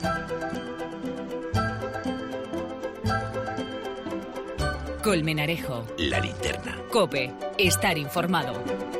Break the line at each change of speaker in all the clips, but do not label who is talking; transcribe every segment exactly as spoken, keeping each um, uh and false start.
Colmenarejo.
La linterna.
COPE. Estar informado.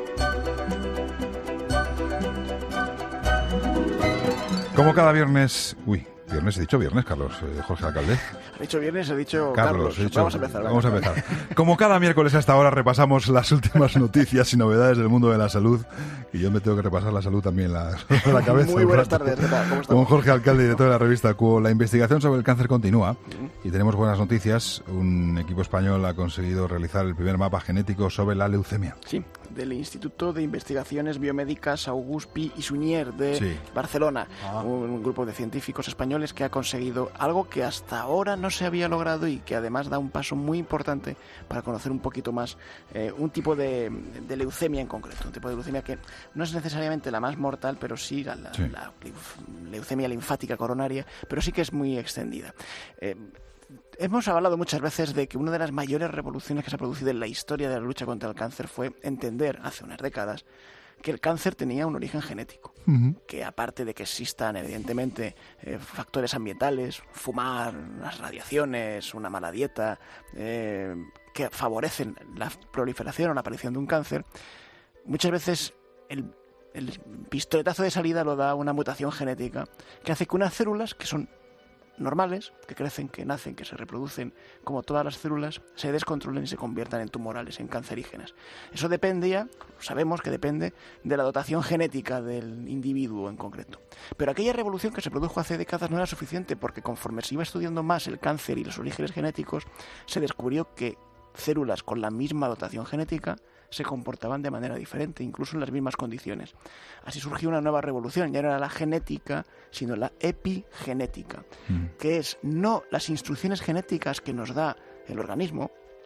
Como cada viernes... Uy, viernes, he dicho viernes, Carlos, eh, Jorge Alcalde.
He dicho viernes, he dicho
Carlos.
Carlos.
He dicho,
vamos a empezar.
Vamos a empezar. Como cada miércoles a esta hora repasamos las últimas noticias y novedades del mundo de la salud. Y yo me tengo que repasar la salud también la, la cabeza.
Muy buenas tardes, ¿qué tal? ¿Cómo estamos?
Con Jorge Alcalde, director de la revista Q O. La investigación sobre el cáncer continúa y tenemos buenas noticias. Un equipo español ha conseguido realizar el primer mapa genético sobre la leucemia.
Sí, del Instituto de Investigaciones Biomédicas August Pi i Sunyer de sí. Barcelona. Ah. Un, un grupo de científicos españoles que ha conseguido algo que hasta ahora no se había logrado y que además da un paso muy importante para conocer un poquito más eh, un tipo de, de leucemia en concreto. Un tipo de leucemia que no es necesariamente la más mortal, pero sí la, la, sí. la leucemia linfática coronaria, pero sí que es muy extendida. Eh, Hemos hablado muchas veces de que una de las mayores revoluciones que se ha producido en la historia de la lucha contra el cáncer fue entender, hace unas décadas, que el cáncer tenía un origen genético. Uh-huh. Que aparte de que existan, evidentemente, eh, factores ambientales, fumar, las radiaciones, una mala dieta, eh, que favorecen la proliferación o la aparición de un cáncer, muchas veces el, el pistoletazo de salida lo da una mutación genética que hace que unas células que son normales, que crecen, que nacen, que se reproducen como todas las células, se descontrolen y se conviertan en tumorales, en cancerígenas. Eso dependía, sabemos que depende de la dotación genética del individuo en concreto. Pero aquella revolución que se produjo hace décadas no era suficiente, porque conforme se iba estudiando más el cáncer y los orígenes genéticos, se descubrió que células con la misma dotación genética se comportaban de manera diferente, incluso en las mismas condiciones. Así surgió una nueva revolución, ya no era la genética, sino la epigenética, mm. que es no las instrucciones genéticas que nos da el organismo,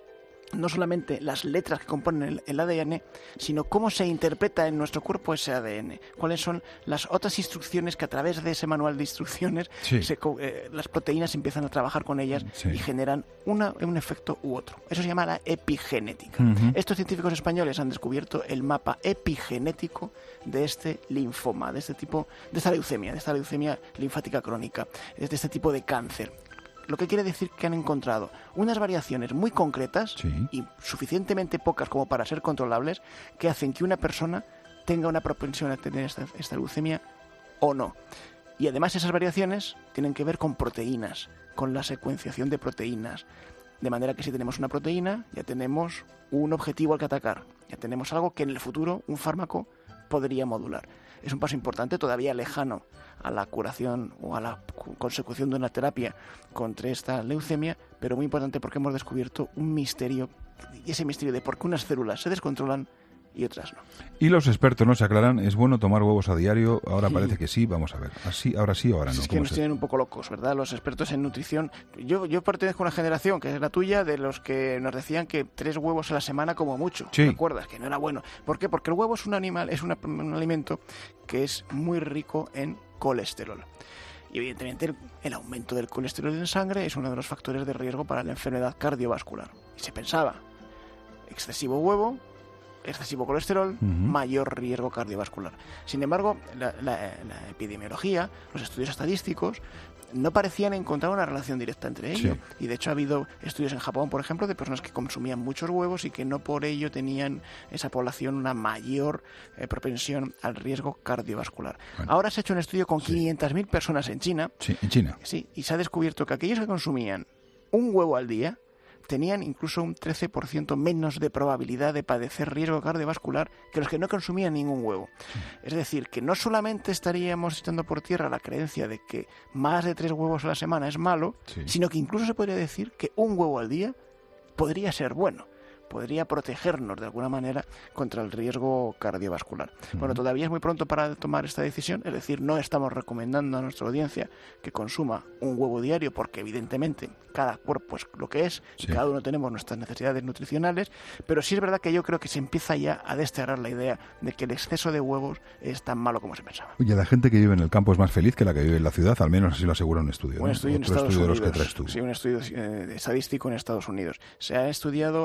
no solamente las letras que componen el, el A D N, sino cómo se interpreta en nuestro cuerpo ese A D N. Cuáles son las otras instrucciones que a través de ese manual de instrucciones sí. se, eh, las proteínas empiezan a trabajar con ellas sí. y generan una, un efecto u otro. Eso se llama la epigenética. Uh-huh. Estos científicos españoles han descubierto el mapa epigenético de este linfoma, de este tipo, de esta leucemia, de esta leucemia linfática crónica, de este tipo de cáncer. Lo que quiere decir que han encontrado unas variaciones muy concretas sí. y suficientemente pocas como para ser controlables que hacen que una persona tenga una propensión a tener esta, esta leucemia o no. Y además esas variaciones tienen que ver con proteínas, con la secuenciación de proteínas. De manera que si tenemos una proteína, ya tenemos un objetivo al que atacar. Ya tenemos algo que en el futuro un fármaco podría modular. Es un paso importante, todavía lejano a la curación o a la consecución de una terapia contra esta leucemia, pero muy importante porque hemos descubierto un misterio, y ese misterio de por qué unas células se descontrolan y otras no.
Y los expertos nos aclaran, ¿es bueno tomar huevos a diario? Ahora sí. Parece que sí, vamos a ver. Así, ahora sí, ahora no.
Es que nos tienen un poco locos, ¿verdad? Los expertos en nutrición. Yo, yo pertenezco a una generación, que es la tuya, de los que nos decían que tres huevos a la semana como mucho.
Sí.
¿Te acuerdas? Que no era bueno. ¿Por qué? Porque el huevo es un animal, es una, un alimento que es muy rico en colesterol. Y evidentemente el, el aumento del colesterol en sangre es uno de los factores de riesgo para la enfermedad cardiovascular. Y se pensaba, excesivo huevo, excesivo colesterol, uh-huh. mayor riesgo cardiovascular. Sin embargo, la, la, la epidemiología, los estudios estadísticos, no parecían encontrar una relación directa entre ellos. Sí. Y de hecho ha habido estudios en Japón, por ejemplo, de personas que consumían muchos huevos y que no por ello tenían esa población una mayor eh, propensión al riesgo cardiovascular. Bueno. Ahora se ha hecho un estudio con sí. quinientas mil personas en China.
Sí, en China.
Sí, y se ha descubierto que aquellos que consumían un huevo al día tenían incluso un trece por ciento menos de probabilidad de padecer riesgo cardiovascular que los que no consumían ningún huevo. Sí. Es decir, que no solamente estaríamos echando por tierra la creencia de que más de tres huevos a la semana es malo, sí. sino que incluso se podría decir que un huevo al día podría ser bueno. Podría protegernos de alguna manera contra el riesgo cardiovascular. Uh-huh. Bueno, todavía es muy pronto para tomar esta decisión, es decir, no estamos recomendando a nuestra audiencia que consuma un huevo diario porque evidentemente cada cuerpo es lo que es, sí. y cada uno tenemos nuestras necesidades nutricionales, pero sí es verdad que yo creo que se empieza ya a desterrar la idea de que el exceso de huevos es tan malo como se pensaba.
Oye, la gente que vive en el campo es más feliz que la que vive en la ciudad, al menos así lo asegura un estudio.
Un
¿no?
estudio en
Otro
Estados
estudio
Unidos,
de los que traes tú.
Sí, un estudio eh, estadístico en Estados Unidos. Se ha estudiado a decenas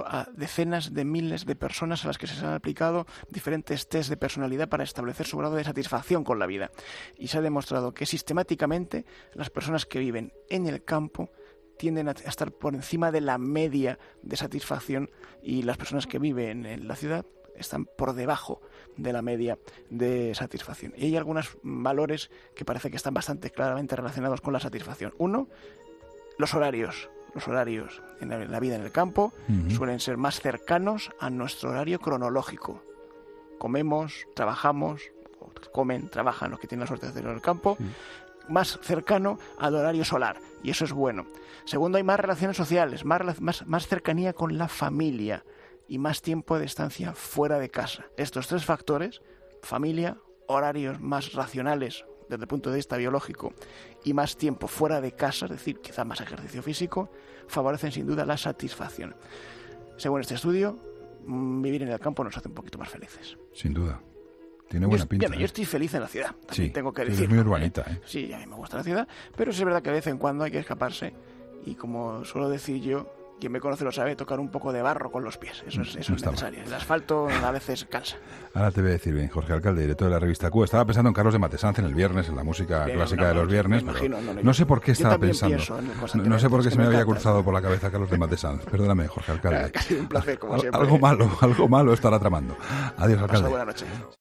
decenas de miles de personas a las que se han aplicado diferentes test de personalidad para establecer su grado de satisfacción con la vida. Y se ha demostrado que sistemáticamente las personas que viven en el campo tienden a estar por encima de la media de satisfacción y las personas que viven en la ciudad están por debajo de la media de satisfacción. Y hay algunos valores que parece que están bastante claramente relacionados con la satisfacción. Uno, los horarios. Los horarios en la vida en el campo uh-huh. suelen ser más cercanos a nuestro horario cronológico. Comemos, trabajamos, comen, trabajan los que tienen la suerte de hacerlo en el campo, sí. más cercano al horario solar, y eso es bueno. Segundo, hay más relaciones sociales, más, más, más cercanía con la familia y más tiempo de estancia fuera de casa. Estos tres factores, familia, horarios más racionales desde el punto de vista biológico y más tiempo fuera de casa, es decir, quizá más ejercicio físico, favorecen sin duda la satisfacción. Según este estudio, vivir en el campo nos hace un poquito más felices.
Sin duda. Tiene buena
yo,
pinta.
Bien,
¿eh?
Yo estoy feliz en la ciudad, también
sí,
tengo que
sí,
decir.
Es muy urbanita, ¿eh?
Sí, a mí me gusta la ciudad, pero sí es verdad que de vez en cuando hay que escaparse y, como suelo decir yo, quien me conoce lo sabe, tocar un poco de barro con los pies. Eso es, eso no es necesario. Mal. El asfalto a veces cansa.
Ahora te voy a decir bien, Jorge Alcalde, director de la revista Q. Estaba pensando en Carlos de Matesanz en el viernes, en la música bien, clásica no, de los viernes.
Me imagino, no, no,
no sé por qué estaba pensando. No, no sé por qué se me, me había cruzado por la cabeza Carlos de Matesanz. Perdóname, Jorge Alcalde.
Ha sido un placer, como siempre.
Algo malo, algo malo estará tramando. Adiós, alcalde.
Buenas noches.